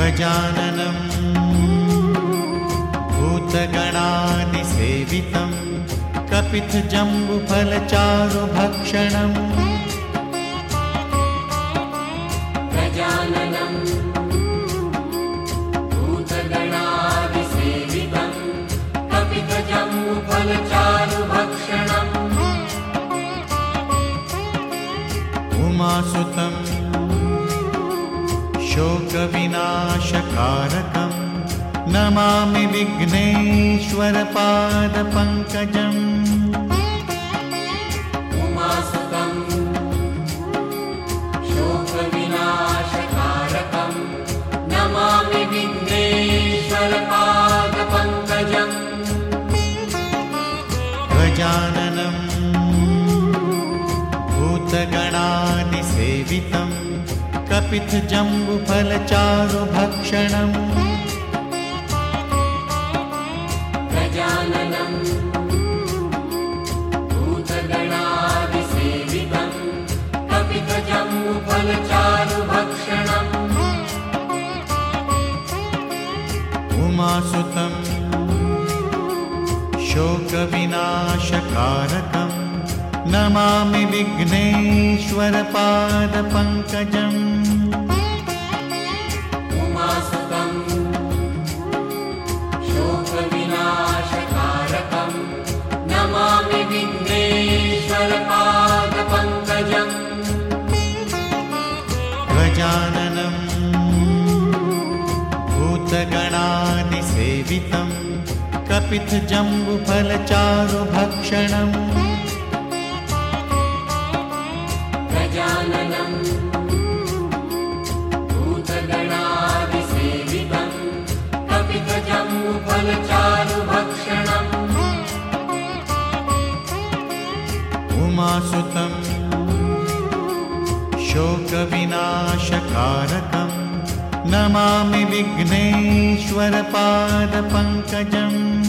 गजाननं भूतगणादिसेवितं कपितजम्बुफलचारुभक्षणम् गजाननं भूतगणादिसेवितं कपितजम्बुफलचारुभक्षणम् उमासुतं शोकविनाशकारकं Namami विघ्नेश्वरपादपङ्कजम् उमासुतं शोकविनाशकारकं Namami विघ्नेश्वरपादपङ्कजम् गजाननं भूतगणादिसेवितं कपितजम्बुफलचारुभक्षणम् गजाननं भूतगणादिसेवितं कपितजम्बुफलचारुभक्षणम् उमासुतं शोकविनाशकारकं Namami विघ्नेश्वरपादपङ्कजम् उमासुतं शोकविनाशकारकं Namami विघ्नेश्वरपादपङ्कजम् गजाननं भूतगणादिसेवितं कपितजम्बुफलचारुभक्षणम् गजाननं भूतगणादिसेवितं कपितजम्बुफलचारुभक्षणम् उमासुतं शोकविनाशकारकं Namami विघ्नेश्वरपादपङ्कजम्